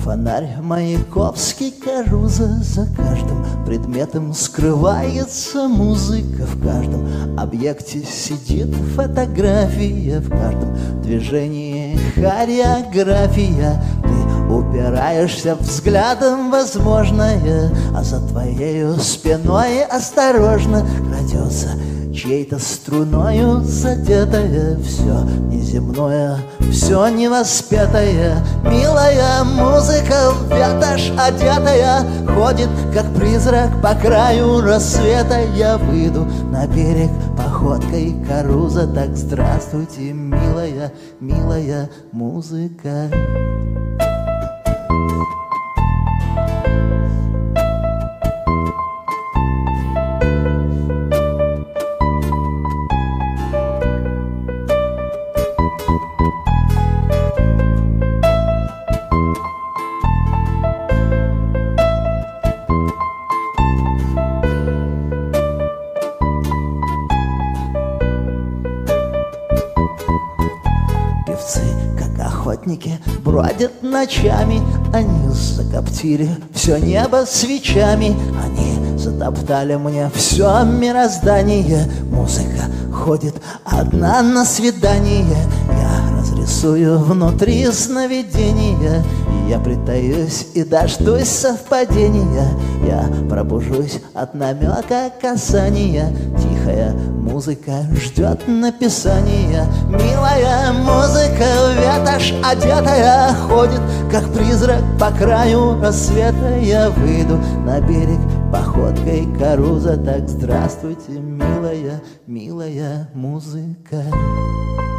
Фонарь Маяковский, Каруза. За каждым предметом скрывается музыка. В каждом объекте сидит фотография. В каждом движении хореография. Ты упираешься взглядом в возможное, а за твоею спиной осторожно крадется чьей-то струною задетое все неземное, все невоспетое. Милая музыка в ветошь одетая ходит, как призрак по краю рассвета. Я выйду на берег походкой Каруза. Так здравствуйте, милая, милая музыка. Певцы, как охотники, бродят ночами. Они закоптили все небо свечами. Они затоптали мне все мироздание. Музыка ходит одна на свидание. Я разрисую внутри сновидения. Я притаюсь и дождусь совпадения. Я пробужусь от намека касания. Тихая музыка ждет написания. Милая музыка в ветошь одетая ходит, как призрак по краю рассвета. Я выйду на берег походкой Каруза. Так здравствуйте, милая, милая музыка.